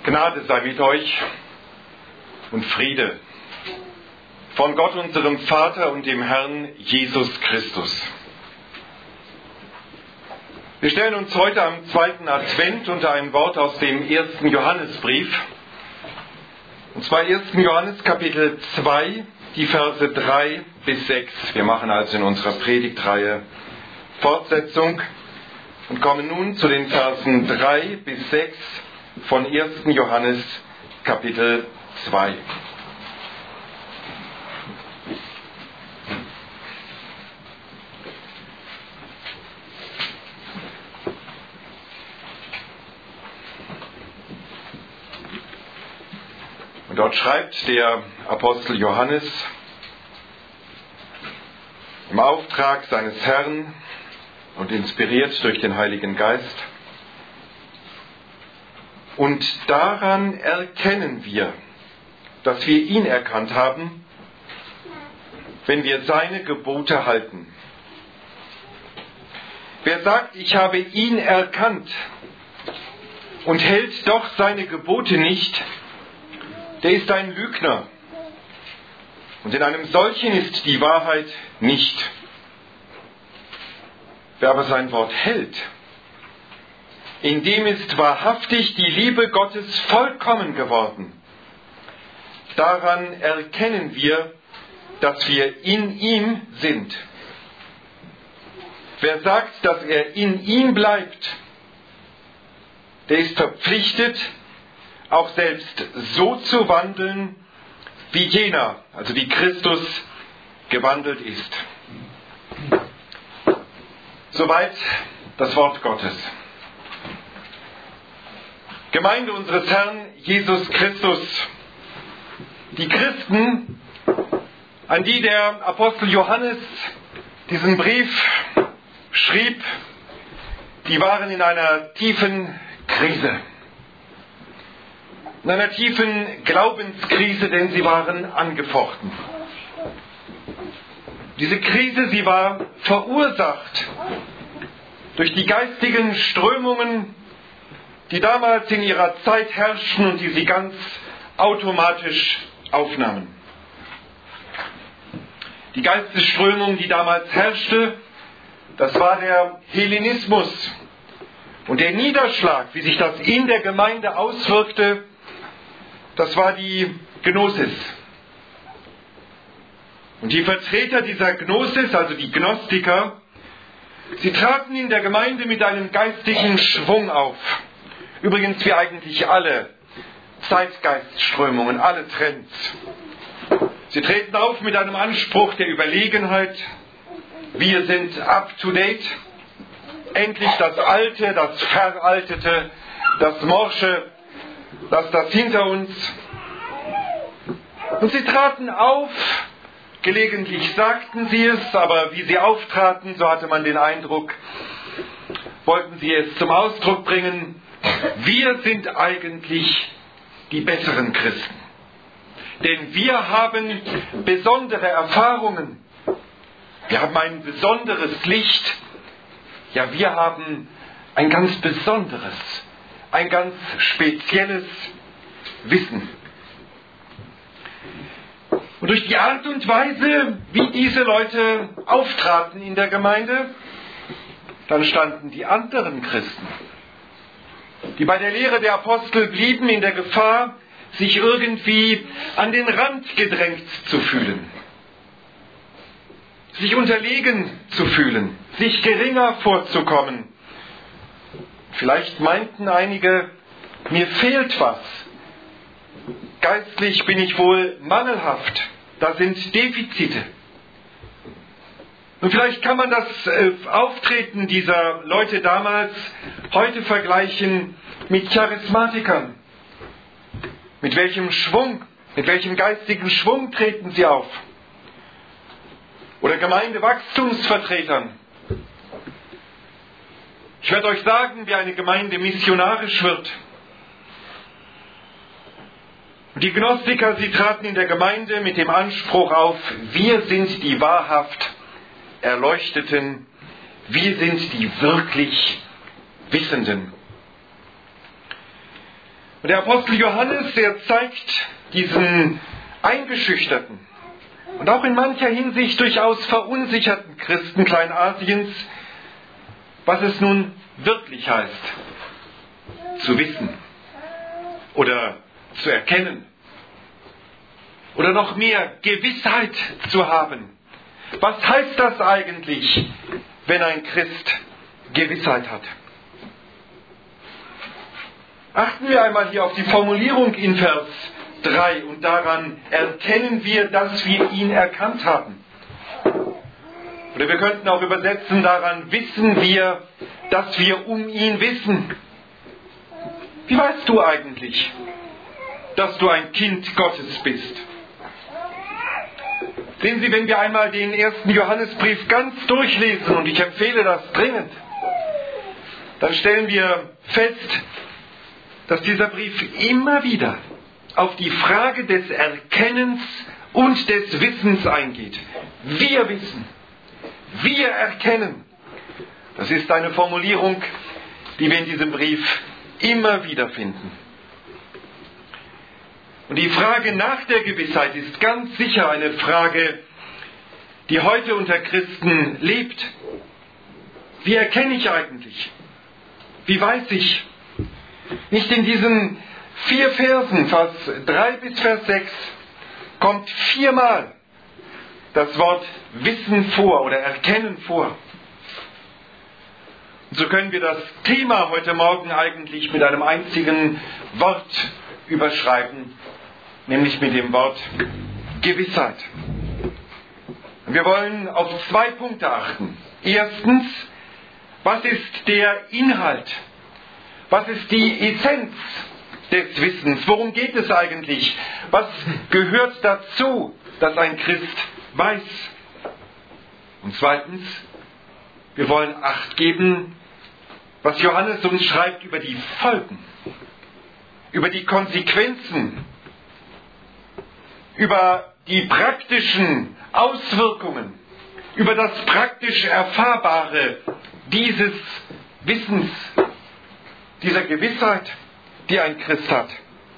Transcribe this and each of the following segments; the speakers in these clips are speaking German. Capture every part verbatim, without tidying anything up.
Gnade sei mit euch und Friede von Gott, unserem Vater und dem Herrn Jesus Christus. Wir stellen uns heute am zweiten Advent unter ein Wort aus dem ersten Johannesbrief, und zwar ersten Johannes Kapitel zwei, die Verse drei bis sechs. Wir machen also in unserer Predigtreihe Fortsetzung und kommen nun zu den Versen drei bis sechs von ersten Johannes Kapitel zwei. Und dort schreibt der Apostel Johannes im Auftrag seines Herrn und inspiriert durch den Heiligen Geist: Und daran erkennen wir, dass wir ihn erkannt haben, wenn wir seine Gebote halten. Wer sagt, ich habe ihn erkannt und hält doch seine Gebote nicht, der ist ein Lügner. Und in einem solchen ist die Wahrheit nicht. Wer aber sein Wort hält, in dem ist wahrhaftig die Liebe Gottes vollkommen geworden. Daran erkennen wir, dass wir in ihm sind. Wer sagt, dass er in ihm bleibt, der ist verpflichtet, auch selbst so zu wandeln, wie jener, also wie Christus, gewandelt ist. Soweit das Wort Gottes. Gemeinde unseres Herrn Jesus Christus, die Christen, an die der Apostel Johannes diesen Brief schrieb, die waren in einer tiefen Krise. In einer tiefen Glaubenskrise, denn sie waren angefochten. Diese Krise, sie war verursacht durch die geistigen Strömungen, die damals in ihrer Zeit herrschten und die sie ganz automatisch aufnahmen. Die Geistesströmung, die damals herrschte, das war der Hellenismus. Und der Niederschlag, wie sich das in der Gemeinde auswirkte, das war die Gnosis. Und die Vertreter dieser Gnosis, also die Gnostiker, sie traten in der Gemeinde mit einem geistigen Schwung auf. Übrigens wie eigentlich alle Zeitgeistströmungen, alle Trends. Sie treten auf mit einem Anspruch der Überlegenheit. Wir sind up to date. Endlich das Alte, das Veraltete, das Morsche, lass das hinter uns. Und sie traten auf. Gelegentlich sagten sie es, aber wie sie auftraten, so hatte man den Eindruck, wollten sie es zum Ausdruck bringen: Wir sind eigentlich die besseren Christen. Denn wir haben besondere Erfahrungen. Wir haben ein besonderes Licht. Ja, wir haben ein ganz besonderes, ein ganz spezielles Wissen. Und durch die Art und Weise, wie diese Leute auftraten in der Gemeinde, dann standen die anderen Christen, die bei der Lehre der Apostel blieben, in der Gefahr, sich irgendwie an den Rand gedrängt zu fühlen, sich unterlegen zu fühlen, sich geringer vorzukommen. Vielleicht meinten einige, mir fehlt was. Geistlich bin ich wohl mangelhaft. Da sind Defizite. Und vielleicht kann man das Auftreten dieser Leute damals heute vergleichen mit Charismatikern. Mit welchem Schwung, mit welchem geistigen Schwung treten sie auf? Oder Gemeindewachstumsvertretern. Ich werde euch sagen, wie eine Gemeinde missionarisch wird. Die Gnostiker, sie traten in der Gemeinde mit dem Anspruch auf: Wir sind die wahrhaft Erleuchteten, wir sind die wirklich Wissenden. Und der Apostel Johannes, der zeigt diesen eingeschüchterten und auch in mancher Hinsicht durchaus verunsicherten Christen Kleinasiens, was es nun wirklich heißt, zu wissen oder zu erkennen oder noch mehr Gewissheit zu haben. Was heißt das eigentlich, wenn ein Christ Gewissheit hat? Achten wir einmal hier auf die Formulierung in Vers drei und daran erkennen wir, dass wir ihn erkannt haben. Oder wir könnten auch übersetzen, daran wissen wir, dass wir um ihn wissen. Wie weißt du eigentlich, dass du ein Kind Gottes bist? Sehen Sie, wenn wir einmal den ersten Johannesbrief ganz durchlesen, und ich empfehle das dringend, dann stellen wir fest, dass dieser Brief immer wieder auf die Frage des Erkennens und des Wissens eingeht. Wir wissen, wir erkennen. Das ist eine Formulierung, die wir in diesem Brief immer wieder finden. Und die Frage nach der Gewissheit ist ganz sicher eine Frage, die heute unter Christen lebt. Wie erkenne ich eigentlich? Wie weiß ich? Nicht in diesen vier Versen, Vers drei bis Vers sechs, kommt viermal das Wort Wissen vor oder Erkennen vor. Und so können wir das Thema heute Morgen eigentlich mit einem einzigen Wort überschreiben, nämlich mit dem Wort Gewissheit. Wir wollen auf zwei Punkte achten. Erstens, was ist der Inhalt? Was ist die Essenz des Wissens? Worum geht es eigentlich? Was gehört dazu, dass ein Christ weiß? Und zweitens, wir wollen Acht geben, was Johannes uns schreibt über die Folgen, über die Konsequenzen, über die praktischen Auswirkungen, über das praktisch Erfahrbare dieses Wissens, dieser Gewissheit, die ein Christ hat.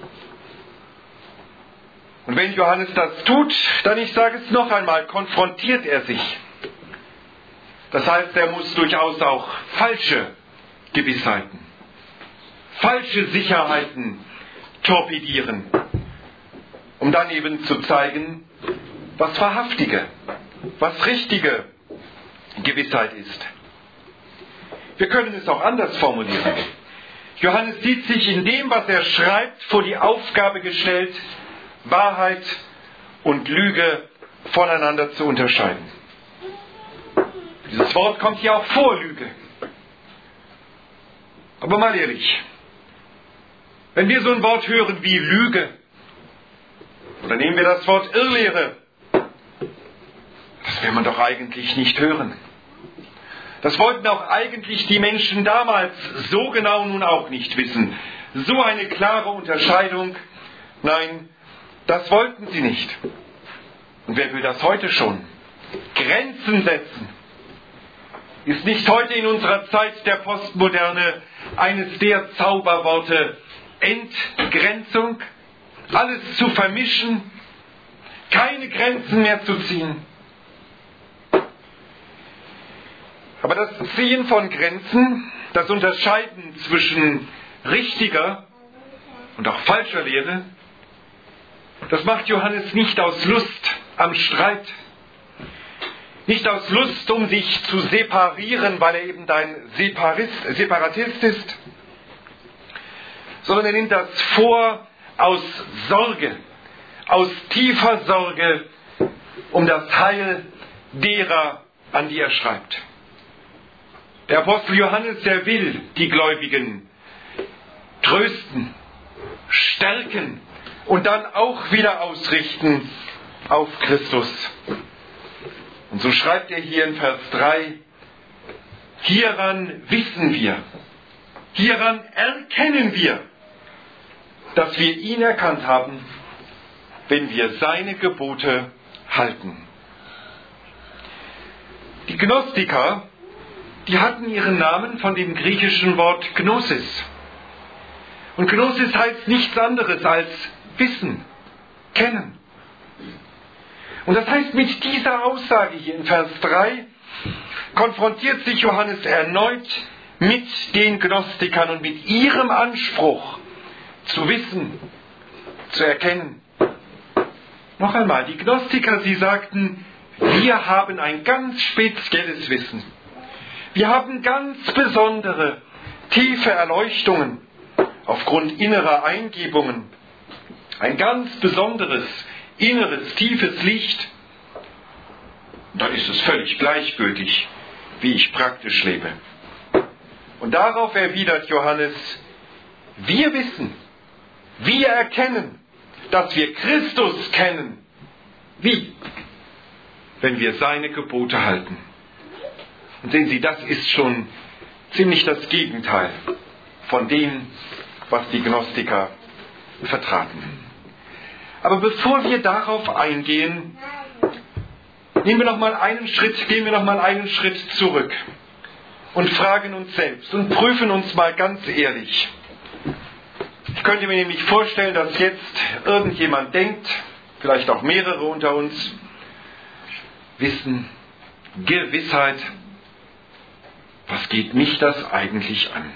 Und wenn Johannes das tut, dann, ich sage es noch einmal, konfrontiert er sich. Das heißt, er muss durchaus auch falsche Gewissheiten, falsche Sicherheiten torpedieren, um dann eben zu zeigen, was wahrhaftige, was richtige Gewissheit ist. Wir können es auch anders formulieren. Johannes sieht sich in dem, was er schreibt, vor die Aufgabe gestellt, Wahrheit und Lüge voneinander zu unterscheiden. Dieses Wort kommt hier auch vor, Lüge. Aber mal ehrlich, wenn wir so ein Wort hören wie Lüge, oder nehmen wir das Wort Irrlehre, das will man doch eigentlich nicht hören. Das wollten auch eigentlich die Menschen damals so genau nun auch nicht wissen. So eine klare Unterscheidung, nein, das wollten sie nicht. Und wer will das heute schon? Grenzen setzen. Ist nicht heute in unserer Zeit der Postmoderne eines der Zauberworte Entgrenzung? Alles zu vermischen? Keine Grenzen mehr zu ziehen? Aber das Ziehen von Grenzen, das Unterscheiden zwischen richtiger und auch falscher Lehre, das macht Johannes nicht aus Lust am Streit, nicht aus Lust, um sich zu separieren, weil er eben ein Separist, Separatist ist, sondern er nimmt das vor aus Sorge, aus tiefer Sorge um das Heil derer, an die er schreibt. Der Apostel Johannes, der will die Gläubigen trösten, stärken und dann auch wieder ausrichten auf Christus. Und so schreibt er hier in Vers drei, hieran wissen wir, hieran erkennen wir, dass wir ihn erkannt haben, wenn wir seine Gebote halten. Die Gnostiker, die hatten ihren Namen von dem griechischen Wort Gnosis. Und Gnosis heißt nichts anderes als Wissen, Kennen. Und das heißt, mit dieser Aussage hier in Vers drei konfrontiert sich Johannes erneut mit den Gnostikern und mit ihrem Anspruch zu wissen, zu erkennen. Noch einmal, die Gnostiker, sie sagten, wir haben ein ganz spezielles Wissen. Wir haben ganz besondere, tiefe Erleuchtungen aufgrund innerer Eingebungen. Ein ganz besonderes, inneres, tiefes Licht. Und dann ist es völlig gleichgültig, wie ich praktisch lebe. Und darauf erwidert Johannes, wir wissen, wir erkennen, dass wir Christus kennen. Wie? Wenn wir seine Gebote halten. Und sehen Sie, das ist schon ziemlich das Gegenteil von dem, was die Gnostiker vertraten. Aber bevor wir darauf eingehen, nehmen wir noch mal einen Schritt, gehen wir noch mal einen Schritt zurück und fragen uns selbst und prüfen uns mal ganz ehrlich. Ich könnte mir nämlich vorstellen, dass jetzt irgendjemand denkt, vielleicht auch mehrere unter uns, Wissen, Gewissheit, was geht mich das eigentlich an?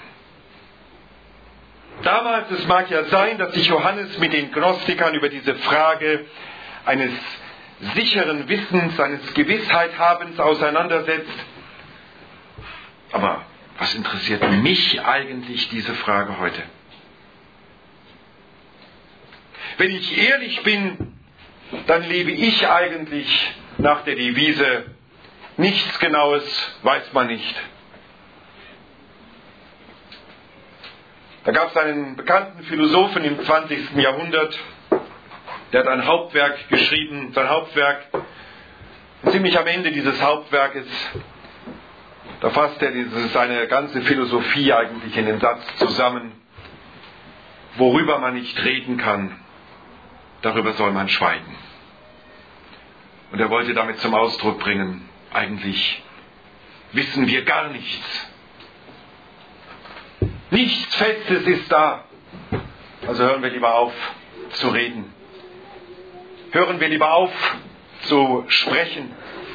Damals, es mag ja sein, dass sich Johannes mit den Gnostikern über diese Frage eines sicheren Wissens, eines Gewissheithabens auseinandersetzt. Aber was interessiert mich eigentlich diese Frage heute? Wenn ich ehrlich bin, dann lebe ich eigentlich nach der Devise, nichts Genaues weiß man nicht. Da gab es einen bekannten Philosophen im zwanzigsten Jahrhundert, der hat ein Hauptwerk geschrieben, sein Hauptwerk. Und ziemlich am Ende dieses Hauptwerkes, da fasst er diese, seine ganze Philosophie eigentlich in den Satz zusammen, worüber man nicht reden kann, darüber soll man schweigen. Und er wollte damit zum Ausdruck bringen, eigentlich wissen wir gar nichts. Nichts Festes ist da. Also hören wir lieber auf zu reden. Hören wir lieber auf zu sprechen.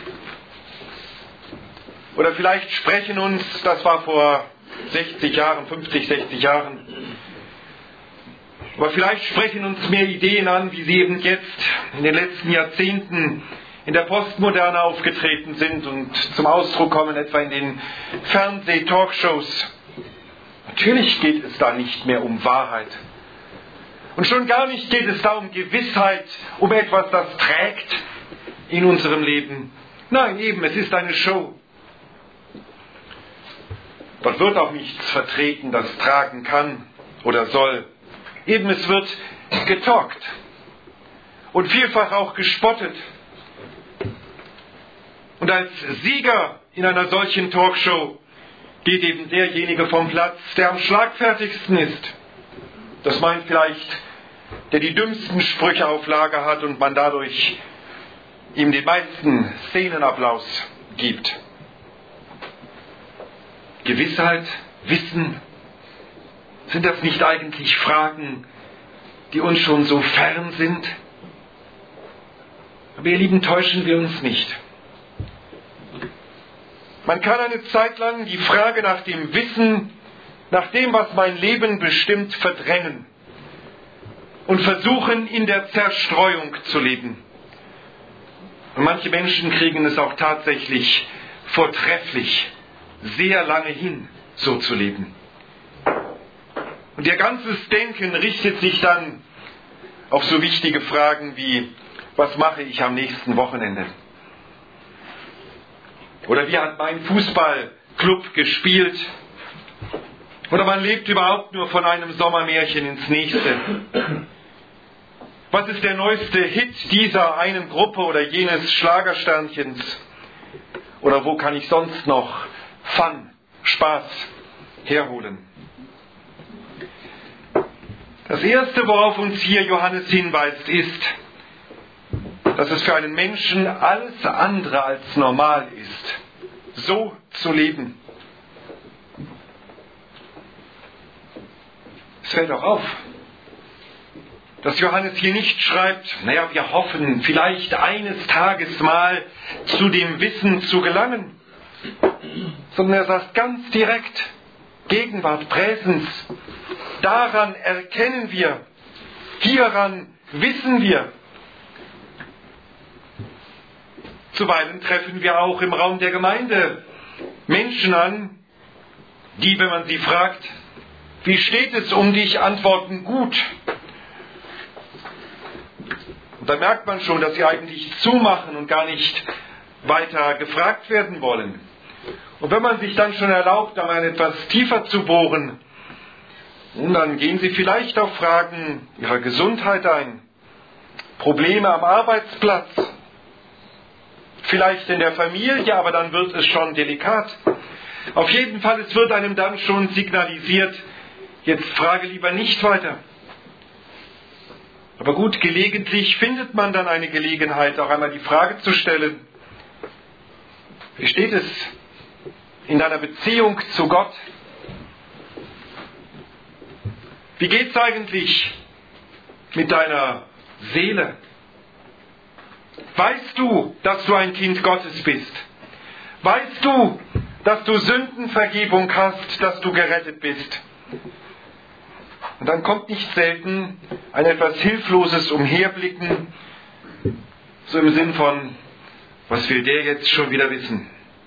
Oder vielleicht sprechen uns, das war vor sechzig Jahren, fünfzig, sechzig Jahren, aber vielleicht sprechen uns mehr Ideen an, wie sie eben jetzt in den letzten Jahrzehnten in der Postmoderne aufgetreten sind und zum Ausdruck kommen, etwa in den Fernseh-Talkshows. Natürlich geht es da nicht mehr um Wahrheit. Und schon gar nicht geht es da um Gewissheit, um etwas, das trägt in unserem Leben. Nein, eben, es ist eine Show. Dort wird auch nichts vertreten, das tragen kann oder soll. Eben, es wird getalkt und vielfach auch gespottet. Und als Sieger in einer solchen Talkshow geht eben derjenige vom Platz, der am schlagfertigsten ist. Das meint vielleicht, der die dümmsten Sprüche auf Lager hat und man dadurch ihm den meisten Szenenapplaus gibt. Gewissheit, Wissen, sind das nicht eigentlich Fragen, die uns schon so fern sind? Aber ihr Lieben, täuschen wir uns nicht. Man kann eine Zeit lang die Frage nach dem Wissen, nach dem, was mein Leben bestimmt, verdrängen und versuchen, in der Zerstreuung zu leben. Und manche Menschen kriegen es auch tatsächlich vortrefflich, sehr lange hin, so zu leben. Und ihr ganzes Denken richtet sich dann auf so wichtige Fragen wie, was mache ich am nächsten Wochenende? Oder wie hat mein Fußballclub gespielt? Oder man lebt überhaupt nur von einem Sommermärchen ins nächste. Was ist der neueste Hit dieser einen Gruppe oder jenes Schlagersternchens? Oder wo kann ich sonst noch Fun, Spaß herholen? Das Erste, worauf uns hier Johannes hinweist, ist, dass es für einen Menschen alles andere als normal ist, so zu leben. Es Es fällt auch auf, dass Johannes hier nicht schreibt, naja, wir hoffen, vielleicht eines Tages mal zu dem Wissen zu gelangen, sondern er sagt ganz direkt, Gegenwart, Präsens, daran erkennen wir, hieran wissen wir. Zuweilen treffen wir auch im Raum der Gemeinde Menschen an, die, wenn man sie fragt, wie steht es um dich, antworten gut. Und da merkt man schon, dass sie eigentlich zumachen und gar nicht weiter gefragt werden wollen. Und wenn man sich dann schon erlaubt, da mal etwas tiefer zu bohren, nun, dann gehen sie vielleicht auf Fragen ihrer Gesundheit ein, Probleme am Arbeitsplatz, vielleicht in der Familie, aber dann wird es schon delikat. Auf jeden Fall, es wird einem dann schon signalisiert, jetzt frage lieber nicht weiter. Aber gut, gelegentlich findet man dann eine Gelegenheit, auch einmal die Frage zu stellen, wie steht es in deiner Beziehung zu Gott? Wie geht es eigentlich mit deiner Seele? Weißt du, dass du ein Kind Gottes bist? Weißt du, dass du Sündenvergebung hast, dass du gerettet bist? Und dann kommt nicht selten ein etwas hilfloses Umherblicken, so im Sinn von, was will der jetzt schon wieder wissen?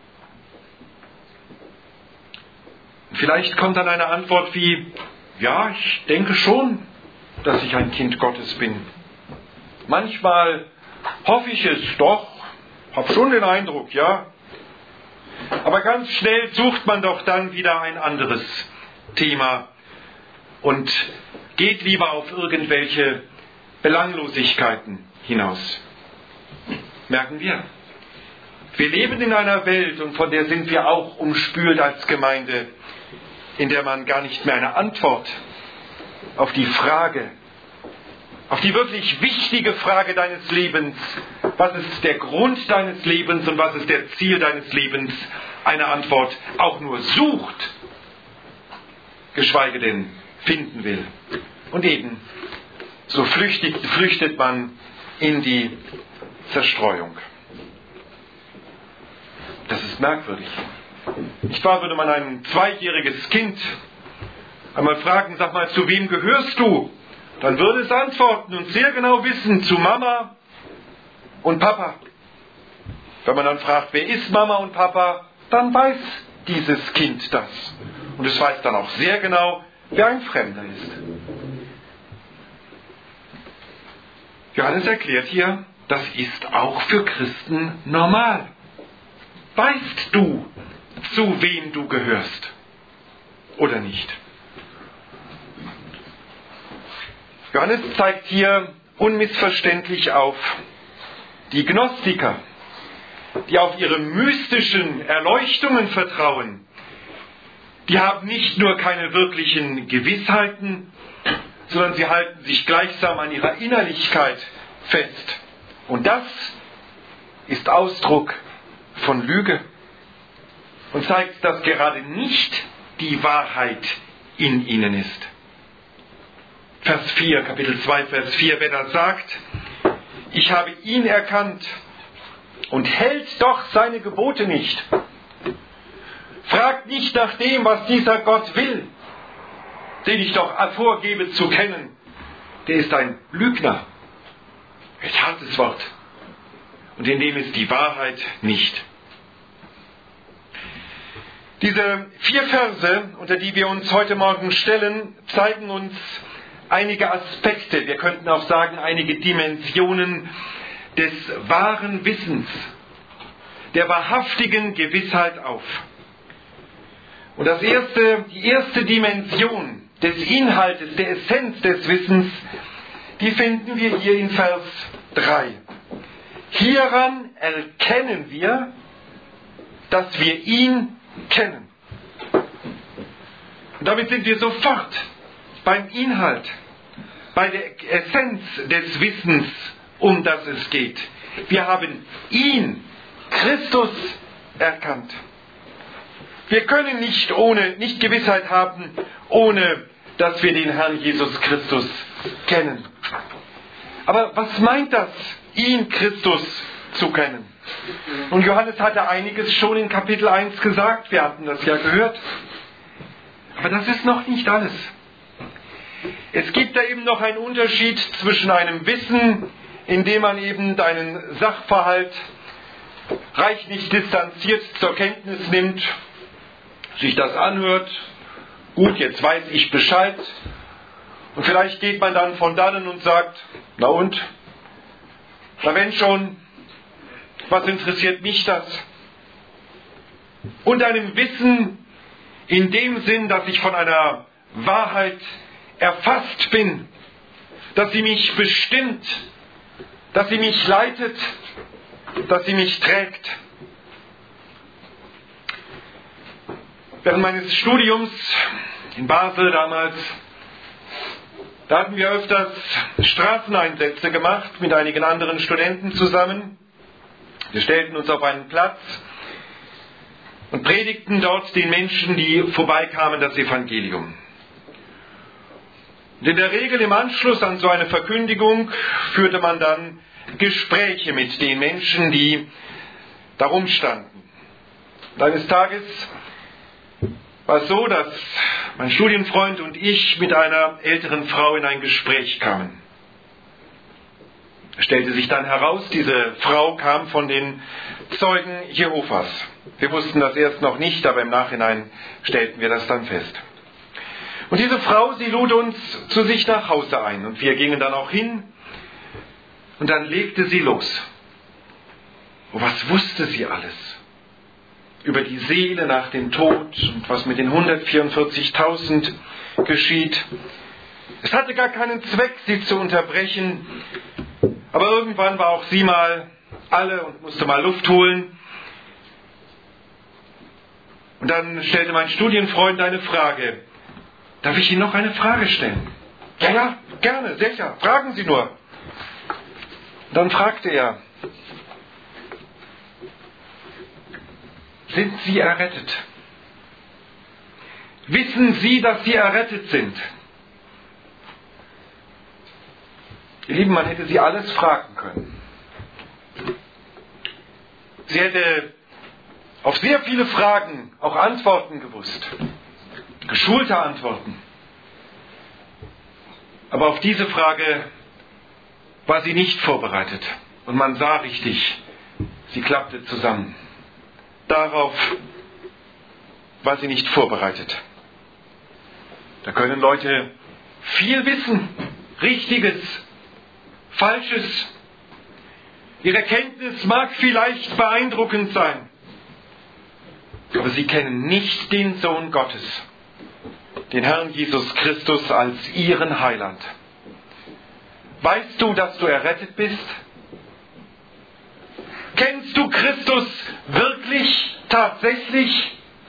Und vielleicht kommt dann eine Antwort wie, ja, ich denke schon, dass ich ein Kind Gottes bin. Manchmal hoffe ich es doch, habe schon den Eindruck, ja. Aber ganz schnell sucht man doch dann wieder ein anderes Thema und geht lieber auf irgendwelche Belanglosigkeiten hinaus. Merken wir. Wir leben in einer Welt, und von der sind wir auch umspült als Gemeinde, in der man gar nicht mehr eine Antwort auf die Frage, auf die wirklich wichtige Frage deines Lebens, was ist der Grund deines Lebens und was ist der Ziel deines Lebens, eine Antwort auch nur sucht, geschweige denn finden will. Und eben, so flüchtet, flüchtet man in die Zerstreuung. Das ist merkwürdig. Nicht wahr, würde man ein zweijähriges Kind einmal fragen, sag mal, zu wem gehörst du? Dann würde es antworten und sehr genau wissen, zu Mama und Papa. Wenn man dann fragt, wer ist Mama und Papa, dann weiß dieses Kind das. Und es weiß dann auch sehr genau, wer ein Fremder ist. Johannes erklärt hier, das ist auch für Christen normal. Weißt du, zu wem du gehörst? Oder nicht? Johannes zeigt hier unmissverständlich auf, die Gnostiker, die auf ihre mystischen Erleuchtungen vertrauen, die haben nicht nur keine wirklichen Gewissheiten, sondern sie halten sich gleichsam an ihrer Innerlichkeit fest. Und das ist Ausdruck von Lüge und zeigt, dass gerade nicht die Wahrheit in ihnen ist. Vers vier, Kapitel zwei, Vers vier, wer da sagt, ich habe ihn erkannt und hält doch seine Gebote nicht. Fragt nicht nach dem, was dieser Gott will, den ich doch vorgebe zu kennen. Der ist ein Lügner. Ein hartes Wort. Und in dem ist die Wahrheit nicht. Diese vier Verse, unter die wir uns heute Morgen stellen, zeigen uns einige Aspekte, wir könnten auch sagen, einige Dimensionen des wahren Wissens, der wahrhaftigen Gewissheit auf. Und das erste, die erste Dimension des Inhaltes, der Essenz des Wissens, die finden wir hier in Vers drei. Hieran erkennen wir, dass wir ihn kennen. Und damit sind wir sofort beim Inhalt, bei der Essenz des Wissens, um das es geht. Wir haben ihn, Christus, erkannt. Wir können nicht ohne, nicht Gewissheit haben, ohne dass wir den Herrn Jesus Christus kennen. Aber was meint das, ihn Christus zu kennen? Und Johannes hatte einiges schon in Kapitel eins gesagt, wir hatten das ja gehört. Aber das ist noch nicht alles. Es gibt da eben noch einen Unterschied zwischen einem Wissen, indem man eben einen Sachverhalt reichlich distanziert zur Kenntnis nimmt, sich das anhört, gut, jetzt weiß ich Bescheid, und vielleicht geht man dann von dannen und sagt, na und? Na wenn schon, was interessiert mich das? Und einem Wissen in dem Sinn, dass ich von einer Wahrheit erfasst bin, dass sie mich bestimmt, dass sie mich leitet, dass sie mich trägt. Während meines Studiums in Basel damals, da hatten wir öfters Straßeneinsätze gemacht mit einigen anderen Studenten zusammen. Wir stellten uns auf einen Platz und predigten dort den Menschen, die vorbeikamen, das Evangelium. Und in der Regel im Anschluss an so eine Verkündigung führte man dann Gespräche mit den Menschen, die darum standen. Und eines Tages war es so, dass mein Studienfreund und ich mit einer älteren Frau in ein Gespräch kamen. Es stellte sich dann heraus, diese Frau kam von den Zeugen Jehovas. Wir wussten das erst noch nicht, aber im Nachhinein stellten wir das dann fest. Und diese Frau, sie lud uns zu sich nach Hause ein und wir gingen dann auch hin und dann legte sie los. Und was wusste sie alles? Über die Seele nach dem Tod und was mit den hundertvierundvierzigtausend geschieht. Es hatte gar keinen Zweck, sie zu unterbrechen, aber irgendwann war auch sie mal alle und musste mal Luft holen. Und dann stellte mein Studienfreund eine Frage. Darf ich Ihnen noch eine Frage stellen? Ja, ja, gerne, sicher, fragen Sie nur. Dann fragte er, sind Sie errettet? Wissen Sie, dass Sie errettet sind? Ihr Lieben, man hätte sie alles fragen können. Sie hätte auf sehr viele Fragen auch Antworten gewusst. Geschulte Antworten. Aber auf diese Frage war sie nicht vorbereitet. Und man sah richtig, sie klappte zusammen. Darauf war sie nicht vorbereitet. Da können Leute viel wissen, Richtiges, Falsches. Ihre Kenntnis mag vielleicht beeindruckend sein, aber sie kennen nicht den Sohn Gottes, den Herrn Jesus Christus als ihren Heiland. Weißt du, dass du errettet bist? Kennst du Christus wirklich, tatsächlich?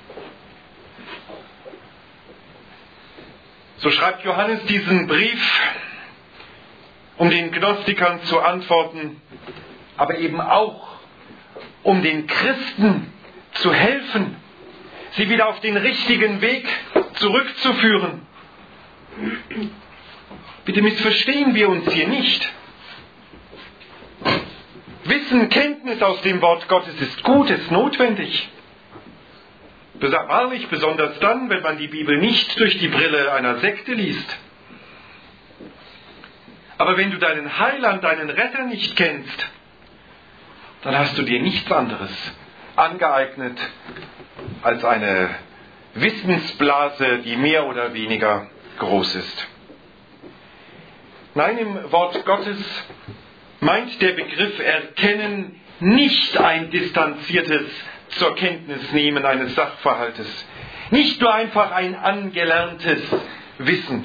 So schreibt Johannes diesen Brief, um den Gnostikern zu antworten, aber eben auch, um den Christen zu helfen, sie wieder auf den richtigen Weg zurückzuführen. Bitte missverstehen wir uns hier nicht. Wissen, Kenntnis aus dem Wort Gottes ist gut, ist notwendig. Wahrlich, besonders dann, wenn man die Bibel nicht durch die Brille einer Sekte liest. Aber wenn du deinen Heiland, deinen Retter nicht kennst, dann hast du dir nichts anderes angeeignet als eine Wissensblase, die mehr oder weniger groß ist. Nein, im Wort Gottes meint der Begriff Erkennen nicht ein distanziertes zur Kenntnis nehmen eines Sachverhaltes, nicht nur einfach ein angelerntes Wissen.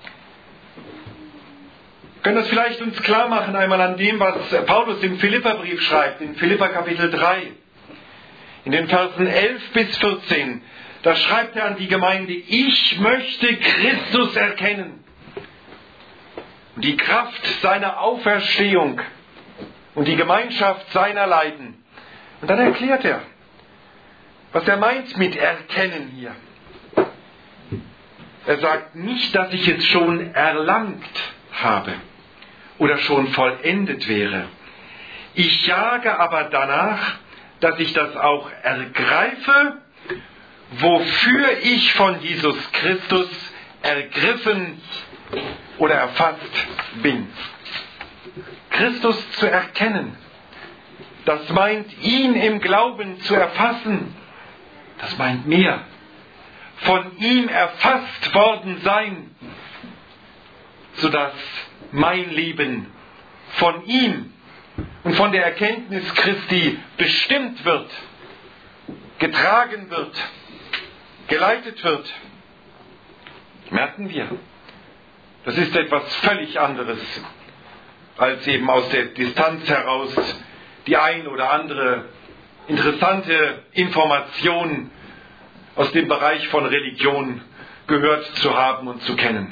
Wir können das vielleicht uns klar machen einmal an dem, was Paulus im Philipperbrief schreibt, in Philipper Kapitel drei, in den Versen elf bis vierzehn. Da schreibt er an die Gemeinde, ich möchte Christus erkennen und die Kraft seiner Auferstehung und die Gemeinschaft seiner Leiden. Und dann erklärt er, was er meint mit Erkennen hier. Er sagt nicht, dass ich es schon erlangt habe oder schon vollendet wäre. Ich jage aber danach, dass ich das auch ergreife, wofür ich von Jesus Christus ergriffen oder erfasst bin. Christus zu erkennen, das meint, ihn im Glauben zu erfassen, das meint mehr. Von ihm erfasst worden sein, sodass mein Leben von ihm und von der Erkenntnis Christi bestimmt wird, getragen wird, geleitet wird. Merken wir, das ist etwas völlig anderes, als eben aus der Distanz heraus die ein oder andere interessante Information aus dem Bereich von Religion gehört zu haben und zu kennen.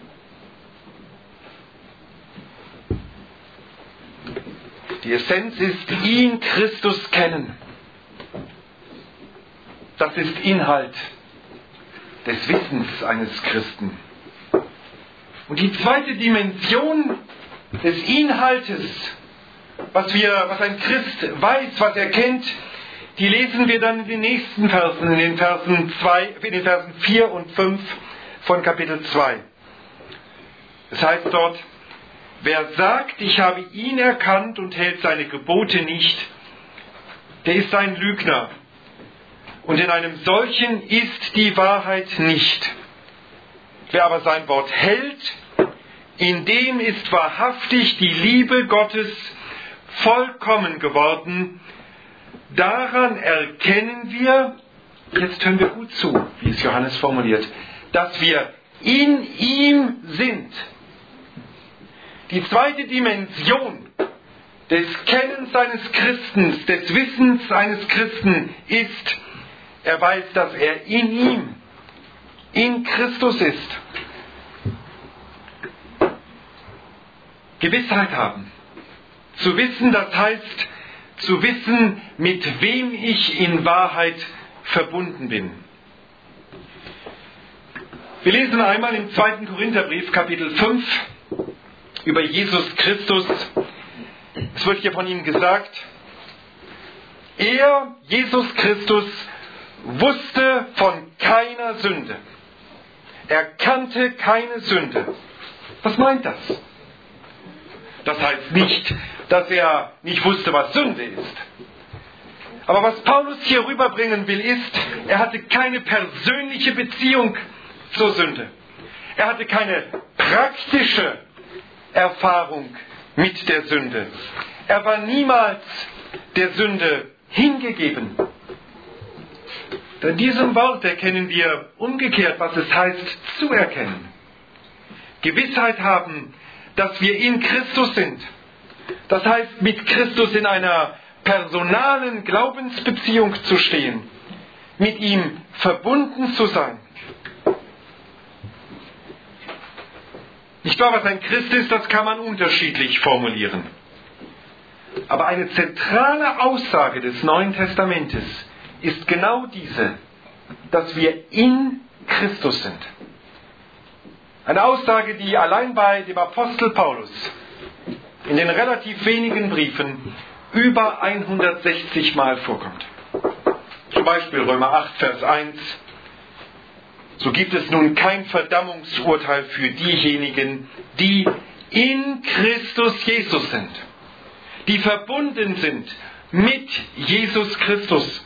Die Essenz ist, ihn, Christus, kennen. Das ist Inhalt des Wissens eines Christen. Und die zweite Dimension des Inhaltes, was wir, was ein Christ weiß, was er kennt, die lesen wir dann in den nächsten Versen, in den Versen zwei, in den Versen vier und fünf von Kapitel zwei. Es heißt dort: Wer sagt, ich habe ihn erkannt und hält seine Gebote nicht, der ist ein Lügner. Und in einem solchen ist die Wahrheit nicht. Wer aber sein Wort hält, in dem ist wahrhaftig die Liebe Gottes vollkommen geworden. Daran erkennen wir, jetzt hören wir gut zu, wie es Johannes formuliert, dass wir in ihm sind. Die zweite Dimension des Kennens eines Christen, des Wissens eines Christen ist, er weiß, dass er in ihm, in Christus ist. Gewissheit haben. Zu wissen, das heißt, zu wissen, mit wem ich in Wahrheit verbunden bin. Wir lesen einmal im zweiten Korintherbrief, Kapitel fünf, über Jesus Christus. Es wird hier von ihm gesagt, er, Jesus Christus, wusste von keiner Sünde. Er kannte keine Sünde. Was meint das? Das heißt nicht, dass er nicht wusste, was Sünde ist. Aber was Paulus hier rüberbringen will, ist, er hatte keine persönliche Beziehung zur Sünde. Er hatte keine praktische Erfahrung mit der Sünde. Er war niemals der Sünde hingegeben. In diesem Wort erkennen wir umgekehrt, was es heißt, zu erkennen. Gewissheit haben, dass wir in Christus sind. Das heißt, mit Christus in einer personalen Glaubensbeziehung zu stehen, mit ihm verbunden zu sein. Nicht wahr, was ein Christ ist, das kann man unterschiedlich formulieren. Aber eine zentrale Aussage des Neuen Testamentes ist genau diese, dass wir in Christus sind. Eine Aussage, die allein bei dem Apostel Paulus in den relativ wenigen Briefen über hundertsechzig Mal vorkommt. Zum Beispiel Römer acht, Vers eins. So gibt es nun kein Verdammungsurteil für diejenigen, die in Christus Jesus sind, die verbunden sind mit Jesus Christus,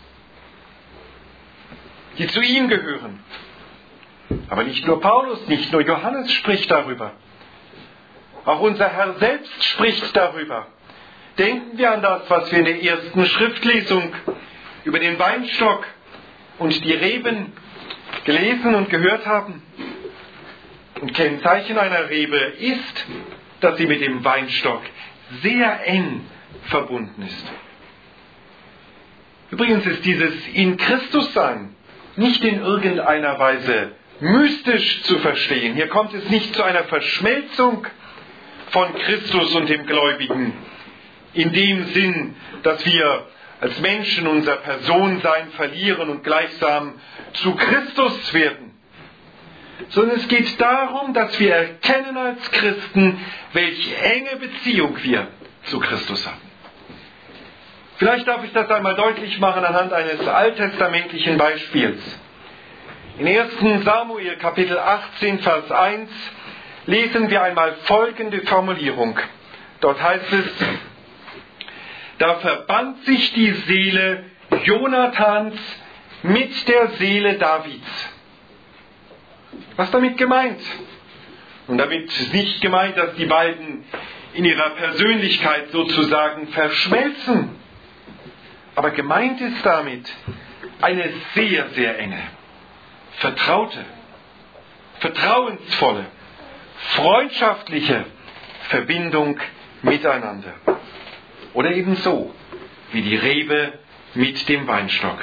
die zu ihm gehören. Aber nicht nur Paulus, nicht nur Johannes spricht darüber. Auch unser Herr selbst spricht darüber. Denken wir an das, was wir in der ersten Schriftlesung über den Weinstock und die Reben gelesen und gehört haben. Und Kennzeichen einer Rebe ist, dass sie mit dem Weinstock sehr eng verbunden ist. Übrigens ist dieses in Christus sein nicht in irgendeiner Weise mystisch zu verstehen. Hier kommt es nicht zu einer Verschmelzung von Christus und dem Gläubigen, in dem Sinn, dass wir als Menschen unser Personsein verlieren und gleichsam zu Christus werden. sondern es geht darum, dass wir erkennen als Christen, welche enge Beziehung wir zu Christus haben. Vielleicht darf ich das einmal deutlich machen anhand eines alttestamentlichen Beispiels. In ersten Samuel Kapitel achtzehn, Vers eins lesen wir einmal folgende Formulierung. Dort heißt es: Da verband sich die Seele Jonathans mit der Seele Davids. Was damit gemeint? Und damit ist nicht gemeint, dass die beiden in ihrer Persönlichkeit sozusagen verschmelzen. Aber gemeint ist damit eine sehr, sehr enge, vertraute, vertrauensvolle, freundschaftliche Verbindung miteinander. Oder ebenso wie die Rebe mit dem Weinstock.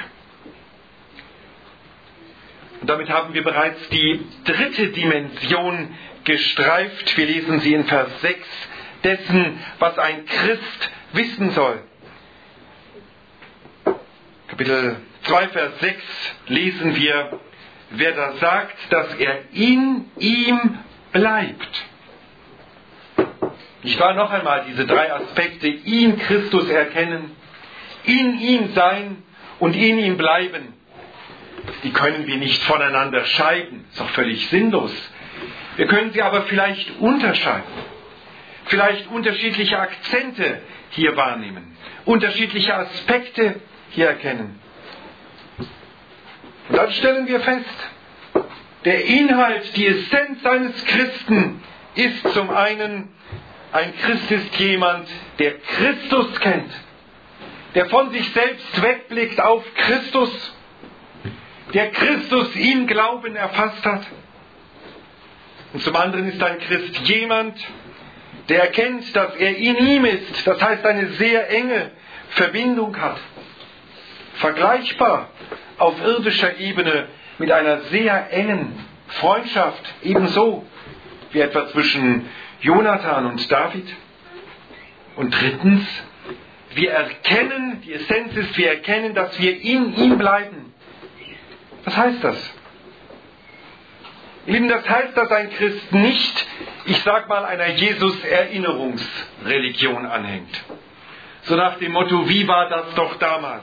Und damit haben wir bereits die dritte Dimension gestreift. Wir lesen sie in Vers sechs dessen, was ein Christ wissen soll. Kapitel zwei, Vers sechs lesen wir: Wer da sagt, dass er in ihm bleibt. Ich war noch einmal diese drei Aspekte: ihn, Christus, erkennen, in ihm sein und in ihm bleiben. Die können wir nicht voneinander scheiden. Ist doch völlig sinnlos. Wir können sie aber vielleicht unterscheiden. Vielleicht unterschiedliche Akzente hier wahrnehmen. Unterschiedliche Aspekte hier erkennen. Und dann stellen wir fest, der Inhalt, die Essenz eines Christen ist zum einen, ein Christ ist jemand, der Christus kennt, der von sich selbst wegblickt auf Christus, der Christus im Glauben erfasst hat. Und zum anderen ist ein Christ jemand, der erkennt, dass er in ihm ist, das heißt eine sehr enge Verbindung hat. Vergleichbar auf irdischer Ebene mit einer sehr engen Freundschaft, ebenso wie etwa zwischen Jonathan und David. Und drittens, wir erkennen, die Essenz ist, wir erkennen, dass wir in ihm bleiben. Was heißt das? Ihr Lieben, das heißt, dass ein Christ nicht, ich sag mal, einer Jesus-Erinnerungsreligion anhängt. So nach dem Motto, wie war das doch damals?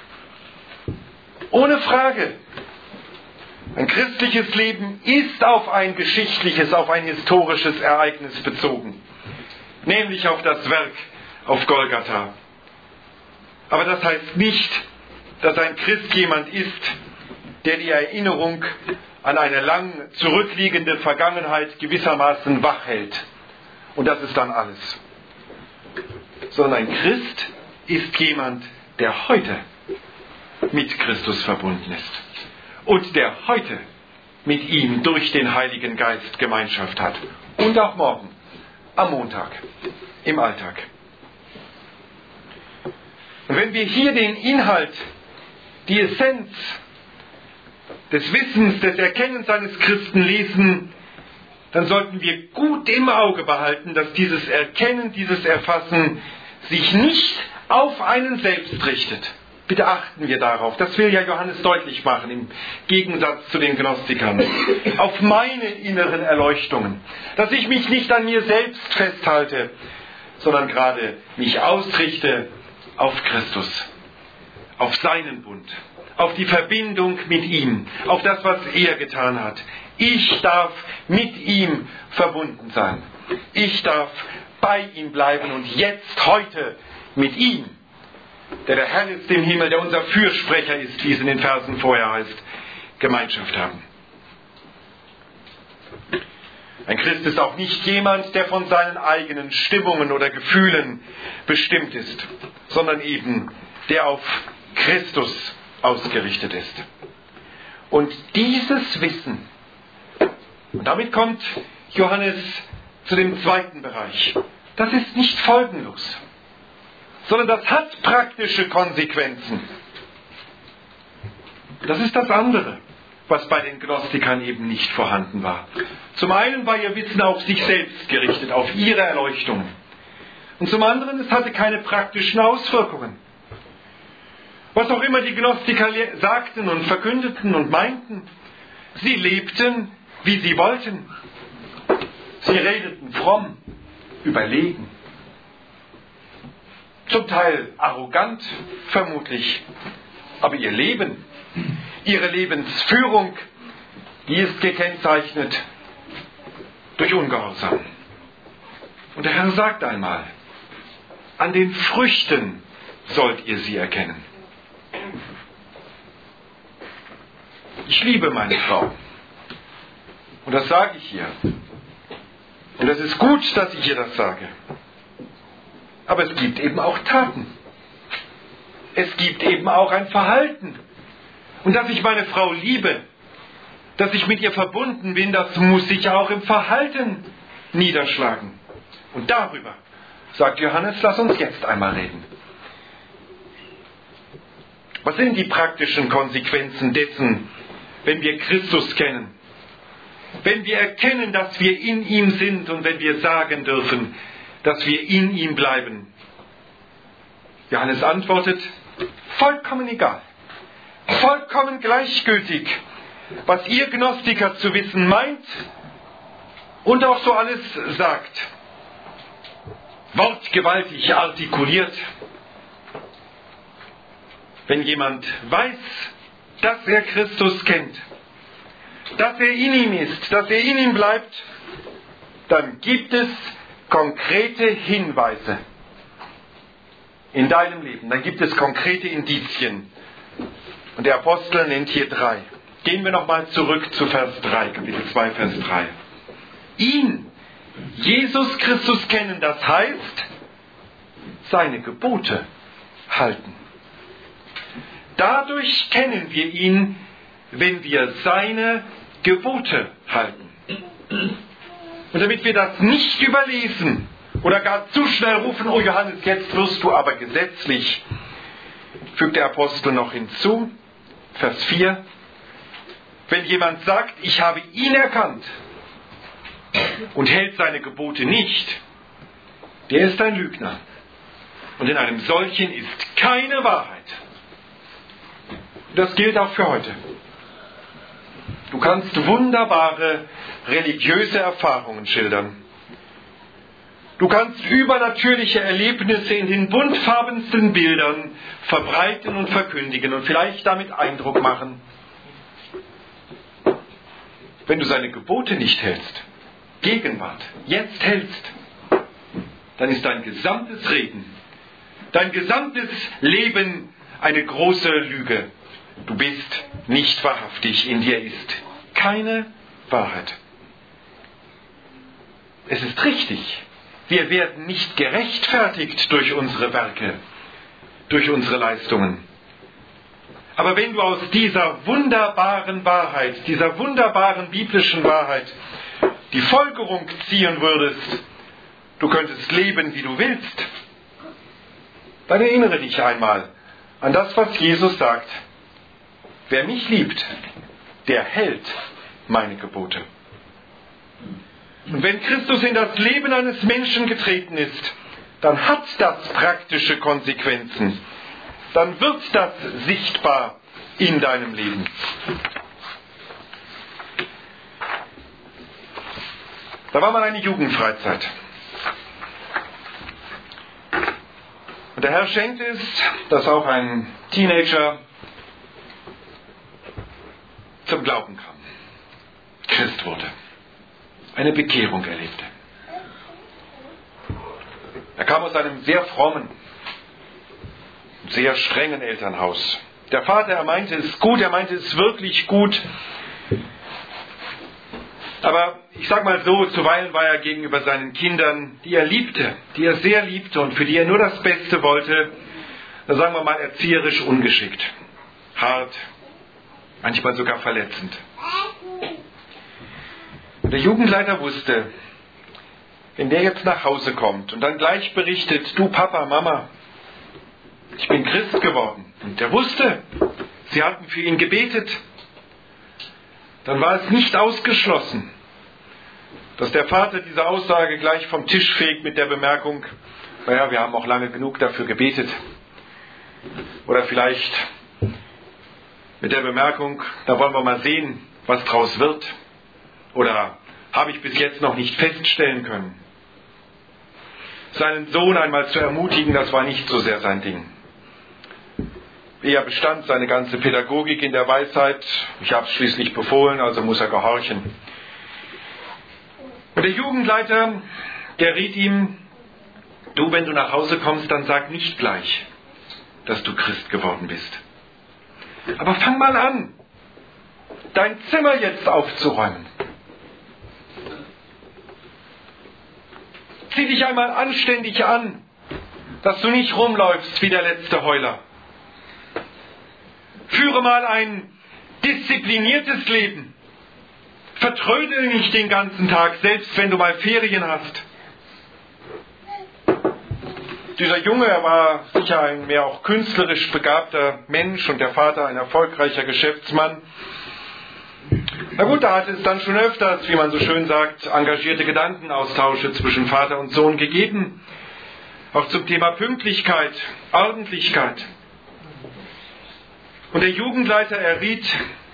Ohne Frage. Ein christliches Leben ist auf ein geschichtliches, auf ein historisches Ereignis bezogen. Nämlich auf das Werk auf Golgatha. Aber das heißt nicht, dass ein Christ jemand ist, der die Erinnerung an eine lang zurückliegende Vergangenheit gewissermaßen wach hält. Und das ist dann alles. Sondern ein Christ ist jemand, der heute mit Christus verbunden ist. Und der heute mit ihm durch den Heiligen Geist Gemeinschaft hat. Und auch morgen, am Montag, im Alltag. Und wenn wir hier den Inhalt, die Essenz des Wissens, des Erkennens eines Christen lesen, dann sollten wir gut im Auge behalten, dass dieses Erkennen, dieses Erfassen sich nicht auf einen selbst richtet. Bitte achten wir darauf. Das will ja Johannes deutlich machen, im Gegensatz zu den Gnostikern. Auf meine inneren Erleuchtungen. Dass ich mich nicht an mir selbst festhalte, sondern gerade mich ausrichte auf Christus. Auf seinen Bund. Auf die Verbindung mit ihm. Auf das, was er getan hat. Ich darf mit ihm verbunden sein. Ich darf bei ihm bleiben und jetzt, heute mit ihm, der der Herr ist im Himmel, der unser Fürsprecher ist, wie es in den Versen vorher heißt, Gemeinschaft haben. Ein Christ ist auch nicht jemand, der von seinen eigenen Stimmungen oder Gefühlen bestimmt ist, sondern eben der auf Christus ausgerichtet ist. Und dieses Wissen, und damit kommt Johannes zu dem zweiten Bereich, das ist nicht folgenlos, sondern das hat praktische Konsequenzen. Das ist das andere, was bei den Gnostikern eben nicht vorhanden war. Zum einen war ihr Wissen auf sich selbst gerichtet, auf ihre Erleuchtung. Und zum anderen, es hatte keine praktischen Auswirkungen. Was auch immer die Gnostiker sagten und verkündeten und meinten, sie lebten wie sie wollten. Sie redeten fromm, überlegen. Zum Teil arrogant, vermutlich. Aber ihr Leben, ihre Lebensführung, die ist gekennzeichnet durch Ungehorsam. Und der Herr sagt einmal, an den Früchten sollt ihr sie erkennen. Ich liebe meine Frau. Und das sage ich ihr. Und es ist gut, dass ich ihr das sage. Aber es gibt eben auch Taten. Es gibt eben auch ein Verhalten. Und dass ich meine Frau liebe, dass ich mit ihr verbunden bin, das muss sich auch im Verhalten niederschlagen. Und darüber, sagt Johannes, lass uns jetzt einmal reden. Was sind die praktischen Konsequenzen dessen, wenn wir Christus kennen? Wenn wir erkennen, dass wir in ihm sind und wenn wir sagen dürfen, dass wir in ihm bleiben. Johannes antwortet, vollkommen egal, vollkommen gleichgültig, was ihr Gnostiker zu wissen meint und auch so alles sagt. Wortgewaltig artikuliert. Wenn jemand weiß, dass er Christus kennt, dass er in ihm ist, dass er in ihm bleibt, dann gibt es konkrete Hinweise in deinem Leben. Dann gibt es konkrete Indizien. Und der Apostel nennt hier drei. Gehen wir nochmal zurück zu Vers drei, Kapitel zwei, Vers drei. Ihn, Jesus Christus kennen, das heißt, seine Gebote halten. Dadurch kennen wir ihn, wenn wir seine Gebote halten. Und damit wir das nicht überlesen oder gar zu schnell rufen, oh Johannes, jetzt wirst du aber gesetzlich, fügt der Apostel noch hinzu, Vers vier, wenn jemand sagt, ich habe ihn erkannt und hält seine Gebote nicht, der ist ein Lügner. Und in einem solchen ist keine Wahrheit. Das gilt auch für heute. Du kannst wunderbare religiöse Erfahrungen schildern. Du kannst übernatürliche Erlebnisse in den buntfarbensten Bildern verbreiten und verkündigen und vielleicht damit Eindruck machen. Wenn du seine Gebote nicht hältst, Gegenwart, jetzt hältst, dann ist dein gesamtes Reden, dein gesamtes Leben eine große Lüge. Du bist nicht wahrhaftig, in dir ist keine Wahrheit. Es ist richtig, wir werden nicht gerechtfertigt durch unsere Werke, durch unsere Leistungen. Aber wenn du aus dieser wunderbaren Wahrheit, dieser wunderbaren biblischen Wahrheit die Folgerung ziehen würdest, du könntest leben, wie du willst, dann erinnere dich einmal an das, was Jesus sagt. Wer mich liebt, der hält meine Gebote. Und wenn Christus in das Leben eines Menschen getreten ist, dann hat das praktische Konsequenzen. Dann wird das sichtbar in deinem Leben. Da war mal eine Jugendfreizeit. Und der Herr schenkte es, dass auch ein Teenager zum Glauben kam, Christ wurde, eine Bekehrung erlebte. Er kam aus einem sehr frommen, sehr strengen Elternhaus. Der Vater, er meinte es gut, er meinte es wirklich gut. Aber ich sag mal so, zuweilen war er gegenüber seinen Kindern, die er liebte, die er sehr liebte und für die er nur das Beste wollte, da sagen wir mal erzieherisch ungeschickt, hart, manchmal sogar verletzend. Der Jugendleiter wusste, wenn der jetzt nach Hause kommt und dann gleich berichtet, du Papa, Mama, ich bin Christ geworden. Und der wusste, sie hatten für ihn gebetet. Dann war es nicht ausgeschlossen, dass der Vater diese Aussage gleich vom Tisch fegt mit der Bemerkung, naja, wir haben auch lange genug dafür gebetet. Oder vielleicht mit der Bemerkung, da wollen wir mal sehen, was draus wird. oder habe ich bis jetzt noch nicht feststellen können. Seinen Sohn einmal zu ermutigen, das war nicht so sehr sein Ding. Er bestand seine ganze Pädagogik in der Weisheit, ich habe es schließlich befohlen, also muss er gehorchen. Und der Jugendleiter, der riet ihm, du, wenn du nach Hause kommst, dann sag nicht gleich, dass du Christ geworden bist. Aber fang mal an, dein Zimmer jetzt aufzuräumen. Zieh dich einmal anständig an, dass du nicht rumläufst wie der letzte Heuler. Führe mal ein diszipliniertes Leben. Vertrödel nicht den ganzen Tag, selbst wenn du mal Ferien hast. Dieser Junge, er war sicher ein mehr auch künstlerisch begabter Mensch und der Vater ein erfolgreicher Geschäftsmann. Na gut, da hat es dann schon öfters, wie man so schön sagt, engagierte Gedankenaustausche zwischen Vater und Sohn gegeben. Auch zum Thema Pünktlichkeit, Ordentlichkeit. Und der Jugendleiter erriet,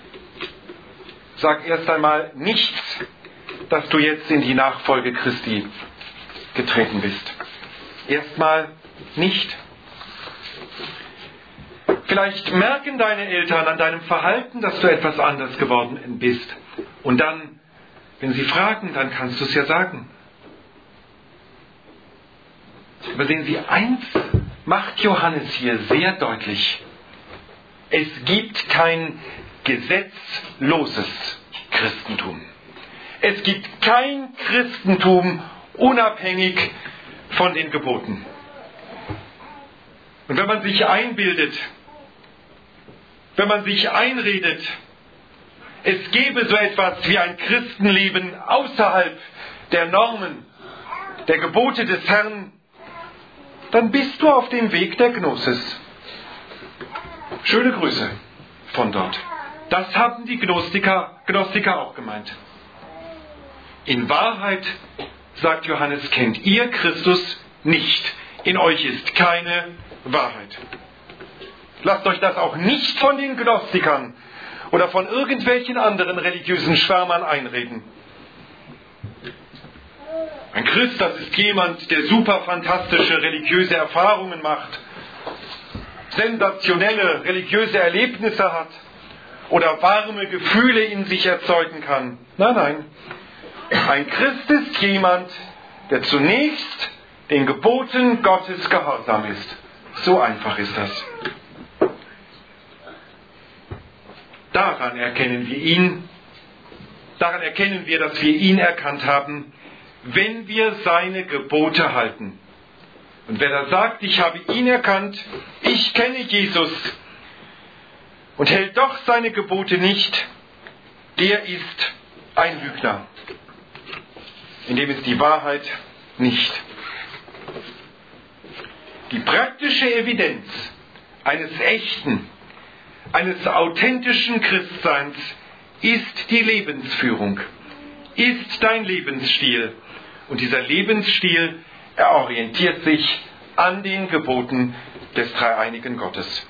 sag erst einmal nichts, dass du jetzt in die Nachfolge Christi getreten bist. Erstmal nicht. Vielleicht merken deine Eltern an deinem Verhalten, dass du etwas anders geworden bist. Und dann, wenn sie fragen, dann kannst du es ja sagen. Aber sehen Sie, eins macht Johannes hier sehr deutlich. Es gibt kein gesetzloses Christentum. Es gibt kein Christentum unabhängig von den Geboten. Und wenn man sich einbildet, wenn man sich einredet, es gäbe so etwas wie ein Christenleben außerhalb der Normen, der Gebote des Herrn, dann bist du auf dem Weg der Gnosis. Schöne Grüße von dort. Das haben die Gnostiker, Gnostiker auch gemeint. In Wahrheit, sagt Johannes, kennt ihr Christus nicht. In euch ist keine Wahrheit. Lasst euch das auch nicht von den Gnostikern oder von irgendwelchen anderen religiösen Schwärmern einreden. Ein Christ, das ist jemand, der super fantastische religiöse Erfahrungen macht, sensationelle religiöse Erlebnisse hat oder warme Gefühle in sich erzeugen kann. Nein, nein. Ein Christ ist jemand, der zunächst den Geboten Gottes gehorsam ist. So einfach ist das. Daran erkennen wir ihn, daran erkennen wir, dass wir ihn erkannt haben, wenn wir seine Gebote halten. Und wer da sagt, ich habe ihn erkannt, ich kenne Jesus und hält doch seine Gebote nicht, der ist ein Lügner. In dem ist die Wahrheit nicht. Die praktische Evidenz eines echten, eines authentischen Christseins ist die Lebensführung, ist dein Lebensstil. Und dieser Lebensstil, er orientiert sich an den Geboten des dreieinigen Gottes.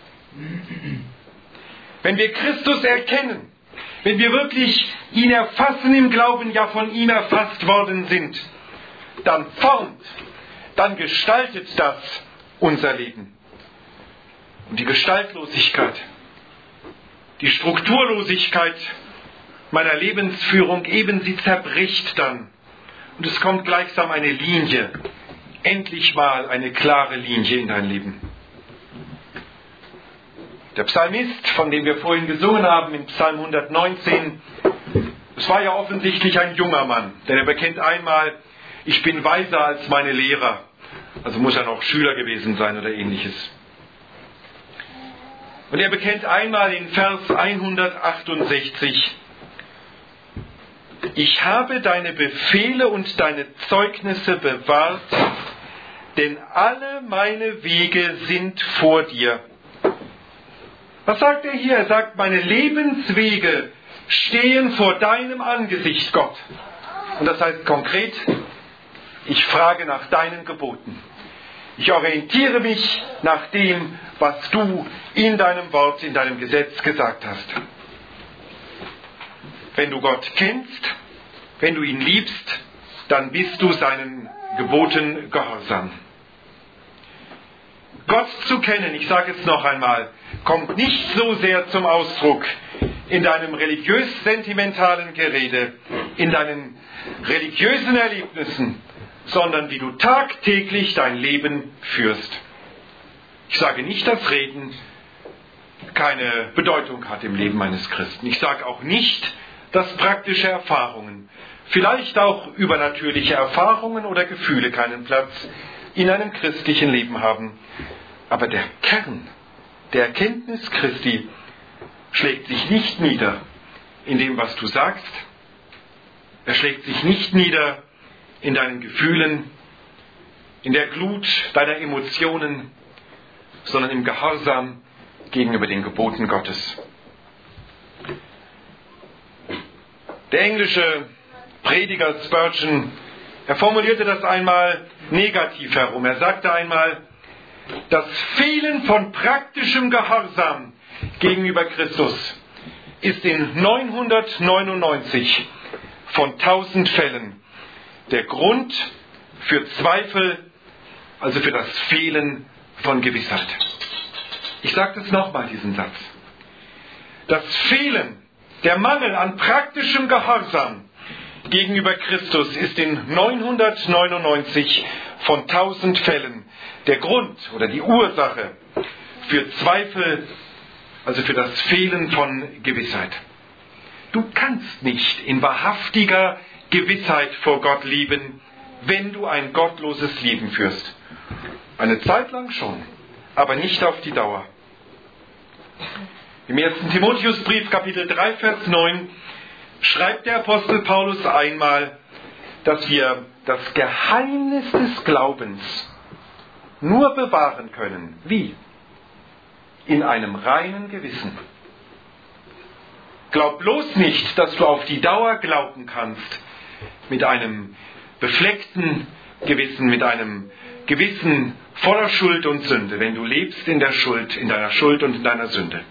Wenn wir Christus erkennen, wenn wir wirklich ihn erfassen im Glauben, ja von ihm erfasst worden sind, dann formt, dann gestaltet das unser Leben. Und die Gestaltlosigkeit, die Strukturlosigkeit meiner Lebensführung, eben sie zerbricht dann. Und es kommt gleichsam eine Linie, endlich mal eine klare Linie in dein Leben. Der Psalmist, von dem wir vorhin gesungen haben, im Psalm hundertneunzehn, es war ja offensichtlich ein junger Mann, denn er bekennt einmal, ich bin weiser als meine Lehrer. Also muss er noch Schüler gewesen sein oder ähnliches. Und er bekennt einmal in Vers hundertachtundsechzig, ich habe deine Befehle und deine Zeugnisse bewahrt, denn alle meine Wege sind vor dir. Was sagt er hier? Er sagt, meine Lebenswege stehen vor deinem Angesicht, Gott. Und das heißt konkret, ich frage nach deinen Geboten. Ich orientiere mich nach dem, was du in deinem Wort, in deinem Gesetz gesagt hast. Wenn du Gott kennst, Wenn du ihn liebst, dann bist du seinen Geboten gehorsam. Gott zu kennen, ich sage es noch einmal, kommt nicht so sehr zum Ausdruck in deinem religiös-sentimentalen Gerede, in deinen religiösen Erlebnissen, sondern wie du tagtäglich dein Leben führst. Ich sage nicht, dass Reden keine Bedeutung hat im Leben eines Christen. Ich sage auch nicht, dass praktische Erfahrungen, vielleicht auch übernatürliche Erfahrungen oder Gefühle keinen Platz in einem christlichen Leben haben. Aber der Kern der Erkenntnis Christi schlägt sich nicht nieder in dem, was du sagst. Er schlägt sich nicht nieder in deinen Gefühlen, in der Glut deiner Emotionen, sondern im Gehorsam gegenüber den Geboten Gottes. Der englische Prediger Spurgeon, er formulierte das einmal negativ herum. Er sagte einmal, das Fehlen von praktischem Gehorsam gegenüber Christus ist in neunhundertneunundneunzig von tausend Fällen der Grund für Zweifel, also für das Fehlen von Gewissheit. Ich sage das nochmal, diesen Satz. Das Fehlen, der Mangel an praktischem Gehorsam gegenüber Christus ist in neunhundertneunundneunzig von tausend Fällen der Grund oder die Ursache für Zweifel, also für das Fehlen von Gewissheit. Du kannst nicht in wahrhaftiger Gewissheit vor Gott leben, wenn du ein gottloses Leben führst. Eine Zeit lang schon, aber nicht auf die Dauer. Im ersten Timotheusbrief, Kapitel drei, Vers neun, schreibt der Apostel Paulus einmal, dass wir das Geheimnis des Glaubens nur bewahren können. Wie? In einem reinen Gewissen. Glaub bloß nicht, dass du auf die Dauer glauben kannst, mit einem befleckten Gewissen, mit einem Gewissen voller Schuld und Sünde, wenn du lebst in der Schuld, in deiner Schuld und in deiner Sünde.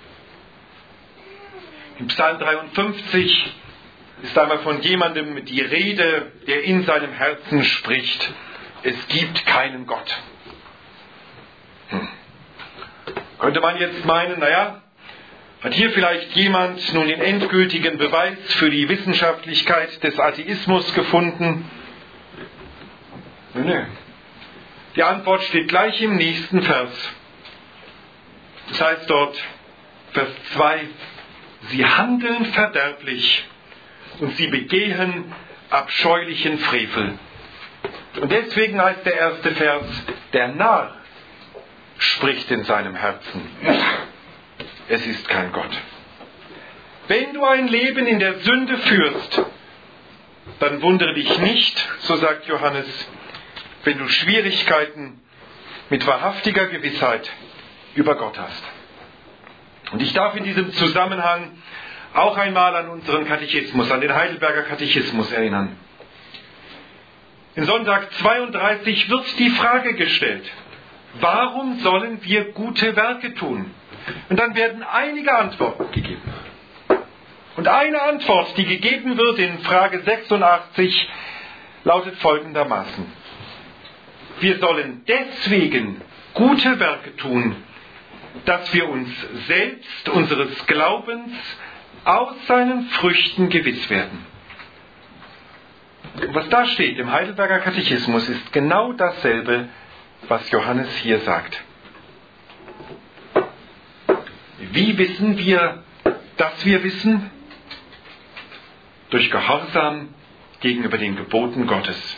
Im Psalm dreiundfünfzig ist einmal von jemandem die Rede, der in seinem Herzen spricht, es gibt keinen Gott. Hm. Könnte man jetzt meinen, naja, hat hier vielleicht jemand nun den endgültigen Beweis für die Wissenschaftlichkeit des Atheismus gefunden? Nö, nö. Die Antwort steht gleich im nächsten Vers. Das heißt dort, Vers zwei, sie handeln verderblich und sie begehen abscheulichen Frevel. Und deswegen heißt der erste Vers, der Narr spricht in seinem Herzen, es ist kein Gott. Wenn du ein Leben in der Sünde führst, dann wundere dich nicht, so sagt Johannes, wenn du Schwierigkeiten mit wahrhaftiger Gewissheit über Gott hast. Und ich darf in diesem Zusammenhang auch einmal an unseren Katechismus, an den Heidelberger Katechismus erinnern. In Sonntag zweiunddreißig wird die Frage gestellt, warum sollen wir gute Werke tun? Und dann werden einige Antworten gegeben. Und eine Antwort, die gegeben wird in Frage sechsundachtzig, lautet folgendermaßen. Wir sollen deswegen gute Werke tun, dass wir uns selbst unseres Glaubens aus seinen Früchten gewiss werden. Und was da steht im Heidelberger Katechismus ist genau dasselbe, was Johannes hier sagt. Wie wissen wir, dass wir wissen? Durch Gehorsam gegenüber den Geboten Gottes.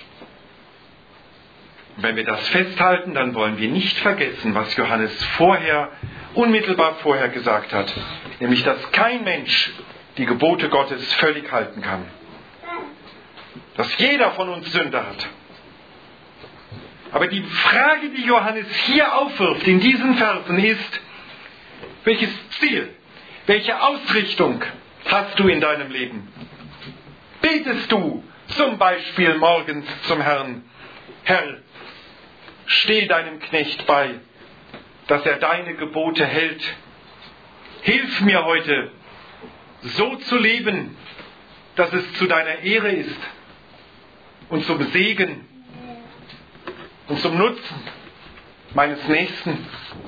Wenn wir das festhalten, dann wollen wir nicht vergessen, was Johannes vorher, unmittelbar vorher gesagt hat, nämlich, dass kein Mensch die Gebote Gottes völlig halten kann. Dass jeder von uns Sünde hat. Aber die Frage, die Johannes hier aufwirft in diesen Versen ist, welches Ziel, welche Ausrichtung hast du in deinem Leben? Betest du zum Beispiel morgens zum Herrn, Herr, steh deinem Knecht bei, dass er deine Gebote hält. Hilf mir heute, so zu leben, dass es zu deiner Ehre ist und zum Segen und zum Nutzen meines Nächsten.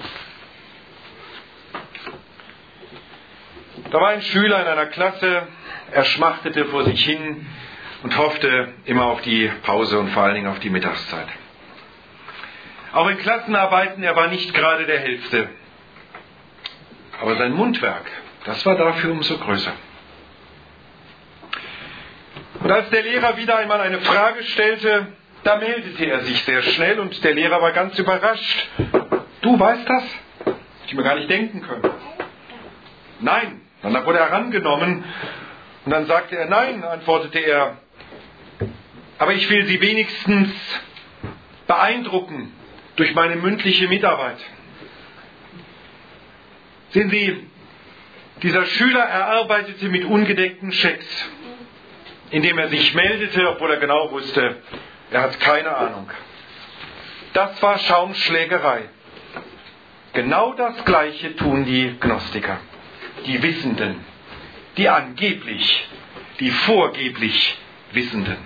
Da war ein Schüler in einer Klasse, er schmachtete vor sich hin und hoffte immer auf die Pause und vor allen Dingen auf die Mittagszeit. Auch in Klassenarbeiten, er war nicht gerade der Hellste. Aber sein Mundwerk, das war dafür umso größer. Und als der Lehrer wieder einmal eine Frage stellte, da meldete er sich sehr schnell und der Lehrer war ganz überrascht. Du weißt das? Hätte ich mir gar nicht denken können. Nein. Dann wurde er herangenommen und dann sagte er, nein, antwortete er. Aber ich will Sie wenigstens beeindrucken durch meine mündliche Mitarbeit. Sehen Sie, dieser Schüler erarbeitete mit ungedeckten Schecks, indem er sich meldete, obwohl er genau wusste, er hat keine Ahnung. Das war Schaumschlägerei. Genau das Gleiche tun die Gnostiker, die Wissenden, die angeblich, die vorgeblich Wissenden.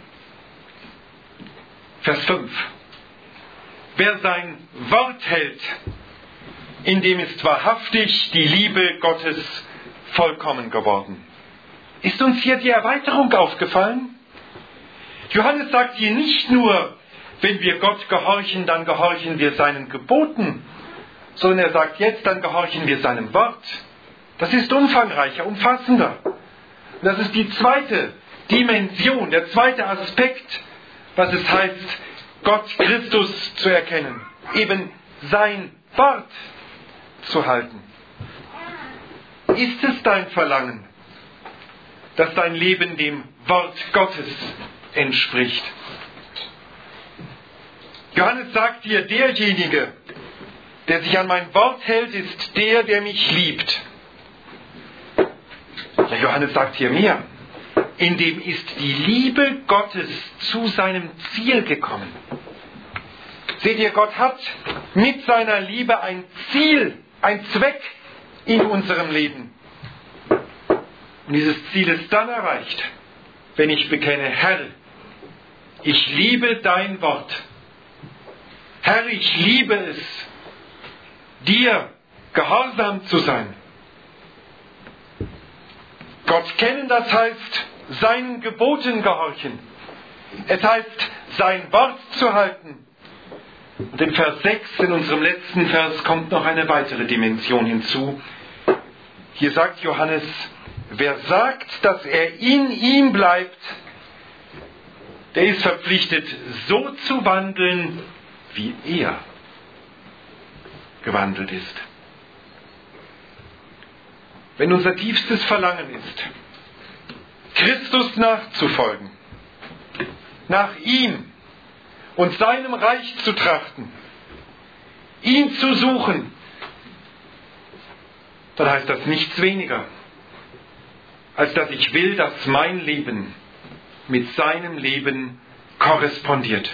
Vers fünf. Wer sein Wort hält, in dem ist wahrhaftig die Liebe Gottes vollkommen geworden. Ist uns hier die Erweiterung aufgefallen? Johannes sagt hier nicht nur, wenn wir Gott gehorchen, dann gehorchen wir seinen Geboten, sondern er sagt jetzt, dann gehorchen wir seinem Wort. Das ist umfangreicher, umfassender. Und das ist die zweite Dimension, der zweite Aspekt, was es heißt, Gott Christus zu erkennen. Eben sein Wort zu halten. Ist es dein Verlangen, dass dein Leben dem Wort Gottes entspricht? Johannes sagt dir, derjenige, der sich an mein Wort hält, ist der, der mich liebt. Ja, Johannes sagt hier mehr. In dem ist die Liebe Gottes zu seinem Ziel gekommen. Seht ihr, Gott hat mit seiner Liebe ein Ziel, ein Zweck in unserem Leben. Und dieses Ziel ist dann erreicht, wenn ich bekenne, Herr, ich liebe dein Wort. Herr, ich liebe es, dir gehorsam zu sein. Gott kennen, das heißt, seinen Geboten gehorchen. Es heißt, sein Wort zu halten. Und in Vers sechs, in unserem letzten Vers, kommt noch eine weitere Dimension hinzu. Hier sagt Johannes, wer sagt, dass er in ihm bleibt, der ist verpflichtet, so zu wandeln, wie er gewandelt ist. Wenn unser tiefstes Verlangen ist, Christus nachzufolgen, nach ihm und seinem Reich zu trachten, ihn zu suchen, dann heißt das nichts weniger, als dass ich will, dass mein Leben mit seinem Leben korrespondiert.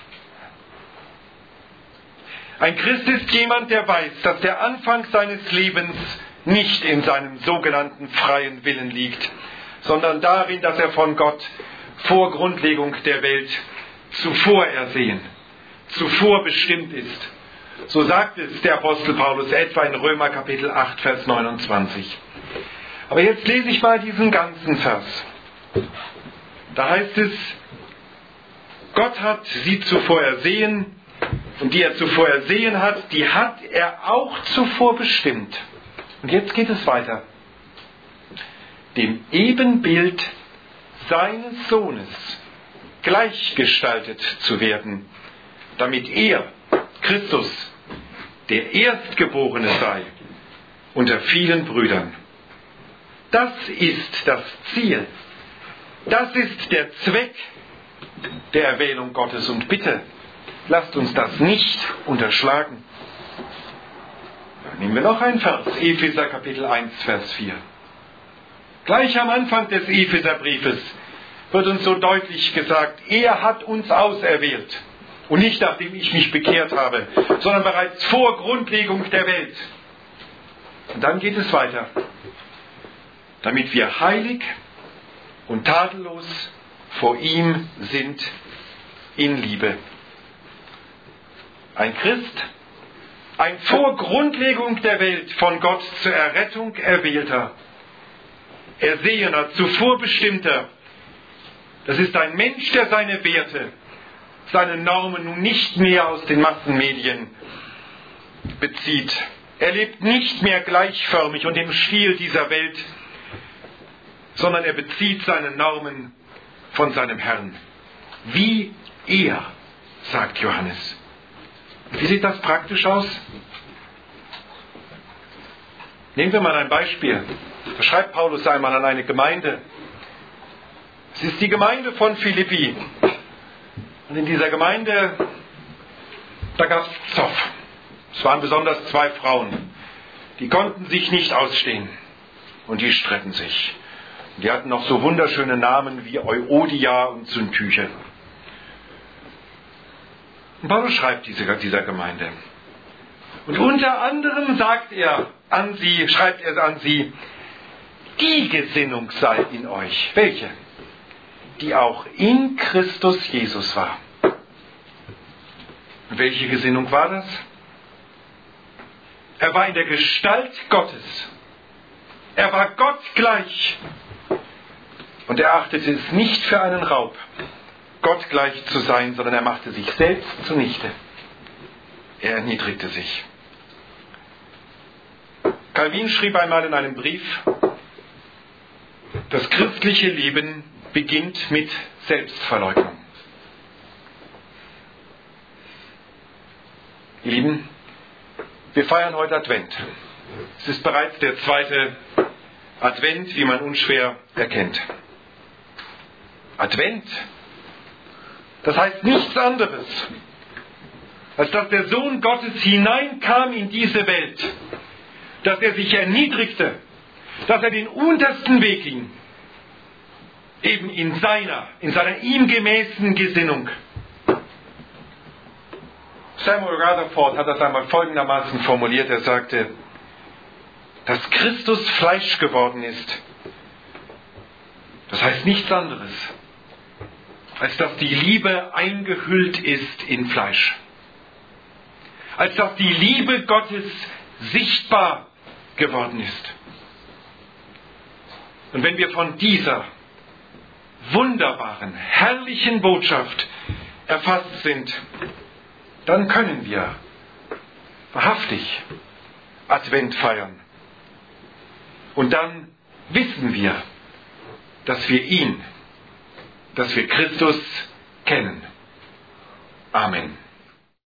Ein Christ ist jemand, der weiß, dass der Anfang seines Lebens nicht in seinem sogenannten freien Willen liegt, sondern darin, dass er von Gott vor Grundlegung der Welt zuvor ersehen, zuvor bestimmt ist. So sagt es der Apostel Paulus etwa in Römer Kapitel acht, Vers neunundzwanzig. Aber jetzt lese ich mal diesen ganzen Vers. Da heißt es, Gott hat sie zuvor ersehen, und die er zuvor ersehen hat, die hat er auch zuvor bestimmt. Und jetzt geht es weiter. Dem Ebenbild seines Sohnes gleichgestaltet zu werden, damit er, Christus, der Erstgeborene sei unter vielen Brüdern. Das ist das Ziel. Das ist der Zweck der Erwählung Gottes. Und bitte, lasst uns das nicht unterschlagen. Nehmen wir noch einen Vers, Epheser Kapitel eins, Vers vier. Gleich am Anfang des Epheserbriefes wird uns so deutlich gesagt, er hat uns auserwählt. Und nicht nachdem ich mich bekehrt habe, sondern bereits vor Grundlegung der Welt. Und dann geht es weiter. Damit wir heilig und tadellos vor ihm sind in Liebe. Ein Christ, ein vor Grundlegung der Welt von Gott zur Errettung erwählter, ersehener, zuvor bestimmter. Das ist ein Mensch, der seine Werte, seine Normen nun nicht mehr aus den Massenmedien bezieht. Er lebt nicht mehr gleichförmig und im Stil dieser Welt, sondern er bezieht seine Normen von seinem Herrn. Wie er, sagt Johannes. Wie sieht das praktisch aus? Nehmen wir mal ein Beispiel. Da schreibt Paulus einmal an eine Gemeinde. Es ist die Gemeinde von Philippi. Und in dieser Gemeinde, da gab es Zoff. Es waren besonders zwei Frauen. Die konnten sich nicht ausstehen. Und die stritten sich. Die hatten noch so wunderschöne Namen wie Euodia und Syntyche. Und Paulus schreibt diese, dieser Gemeinde. Und unter anderem sagt er an sie, schreibt er an sie, die Gesinnung sei in euch. Welche? Die auch in Christus Jesus war. Und welche Gesinnung war das? Er war in der Gestalt Gottes. Er war Gott gleich. Und er achtete es nicht für einen Raub, Gott gleich zu sein, sondern er machte sich selbst zunichte. Er erniedrigte sich. Calvin schrieb einmal in einem Brief, das christliche Leben beginnt mit Selbstverleugnung. Ihr Lieben, wir feiern heute Advent. Es ist bereits der zweite Advent, wie man unschwer erkennt. Advent, das heißt nichts anderes, als dass der Sohn Gottes hineinkam in diese Welt, dass er sich erniedrigte, dass er den untersten Weg ging, eben in seiner, in seiner ihm gemäßen Gesinnung. Samuel Rutherford hat das einmal folgendermaßen formuliert, er sagte, dass Christus Fleisch geworden ist, das heißt nichts anderes, als dass die Liebe eingehüllt ist in Fleisch. Als dass die Liebe Gottes sichtbar geworden ist. Und wenn wir von dieser wunderbaren, herrlichen Botschaft erfasst sind, dann können wir wahrhaftig Advent feiern. Und dann wissen wir, dass wir ihn, dass wir Christus kennen. Amen.